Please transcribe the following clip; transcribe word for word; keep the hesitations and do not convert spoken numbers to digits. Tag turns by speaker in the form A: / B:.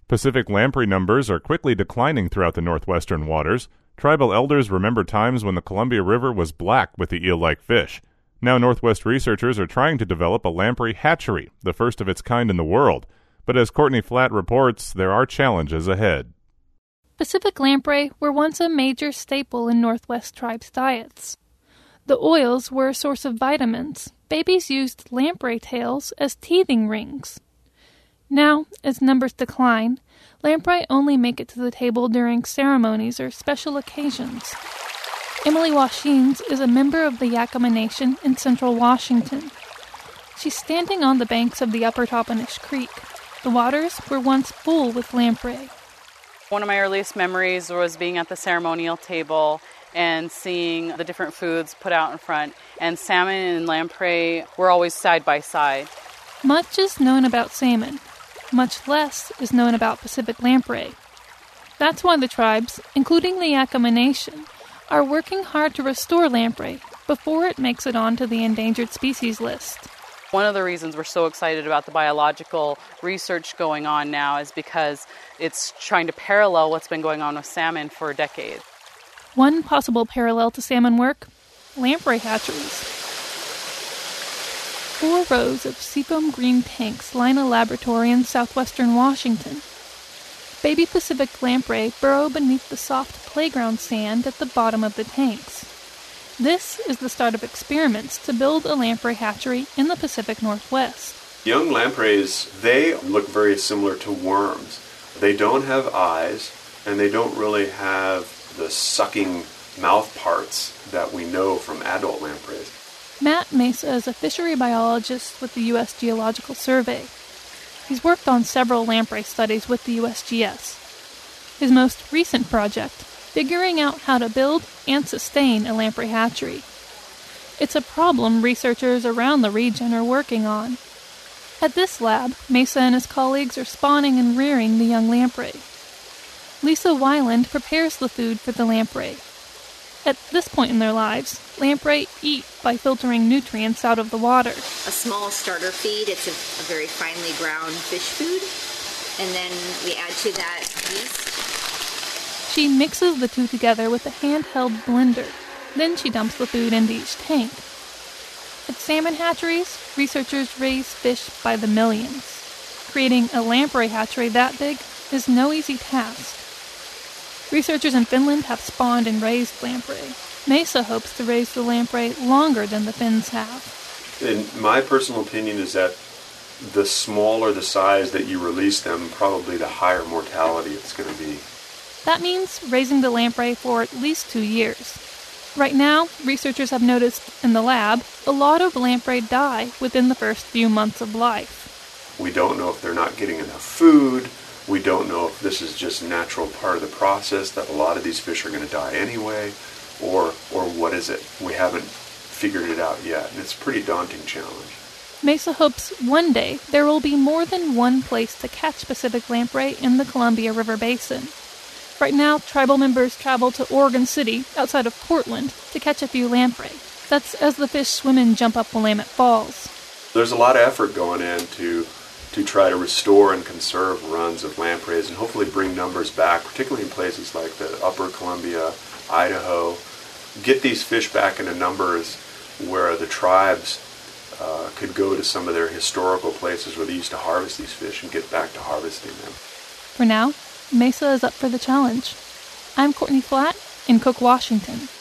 A: Pacific lamprey numbers are quickly declining throughout the northwestern waters. Tribal elders remember times when the Columbia River was black with the eel-like fish. Now Northwest researchers are trying to develop a lamprey hatchery, the first of its kind in the world. But as Courtney Flatt reports, there are challenges ahead.
B: Pacific lamprey were once a major staple in Northwest tribes' diets. The oils were a source of vitamins. Babies used lamprey tails as teething rings. Now, as numbers decline, lamprey only make it to the table during ceremonies or special occasions. Emily Washines is a member of the Yakama Nation in central Washington. She's standing on the banks of the Upper Toppenish Creek. The waters were once full with lamprey.
C: One of my earliest memories was being at the ceremonial table and seeing the different foods put out in front. And salmon and lamprey were always side by side.
B: Much is known about salmon. Much less is known about Pacific lamprey. That's why the tribes, including the Yakama Nation, are working hard to restore lamprey before it makes it onto the endangered species list.
C: One of the reasons we're so excited about the biological research going on now is because it's trying to parallel what's been going on with salmon for decades.
B: One possible parallel to salmon work, lamprey hatcheries. Four rows of seafoam green tanks line a laboratory in southwestern Washington. Baby Pacific lamprey burrow beneath the soft playground sand at the bottom of the tanks. This is the start of experiments to build a lamprey hatchery in the Pacific Northwest.
D: Young lampreys, they look very similar to worms. They don't have eyes, and they don't really have the sucking mouth parts that we know from adult lampreys.
B: Matt Mesa is a fishery biologist with the U S Geological Survey. He's worked on several lamprey studies with the U S G S. His most recent project, figuring out how to build and sustain a lamprey hatchery. It's a problem researchers around the region are working on. At this lab, Mesa and his colleagues are spawning and rearing the young lamprey. Lisa Weiland prepares the food for the lamprey. At this point in their lives, lamprey eat by filtering nutrients out of the water.
E: A small starter feed, it's a, a very finely ground fish food, and then we add to that yeast.
B: She mixes the two together with a handheld blender. Then she dumps the food into each tank. At salmon hatcheries, researchers raise fish by the millions. Creating a lamprey hatchery that big is no easy task. Researchers in Finland have spawned and raised lamprey. Mesa hopes to raise the lamprey longer than the Finns have.
D: And my personal opinion is that the smaller the size that you release them, probably the higher mortality it's going to be.
B: That means raising the lamprey for at least two years. Right now, researchers have noticed in the lab a lot of lamprey die within the first few months of life.
D: We don't know if they're not getting enough food. We don't know if this is just a natural part of the process, that a lot of these fish are going to die anyway, or or what is it? We haven't figured it out yet, and it's a pretty daunting challenge.
B: Mesa hopes one day there will be more than one place to catch Pacific lamprey in the Columbia River Basin. Right now, tribal members travel to Oregon City, outside of Portland, to catch a few lamprey. That's as the fish swim and jump up Willamette Falls.
D: There's a lot of effort going in to to try to restore and conserve runs of lampreys and hopefully bring numbers back, particularly in places like the Upper Columbia, Idaho. Get these fish back into numbers where the tribes uh, could go to some of their historical places where they used to harvest these fish and get back to harvesting them.
B: For now, Mesa is up for the challenge. I'm Courtney Flatt in Cook, Washington.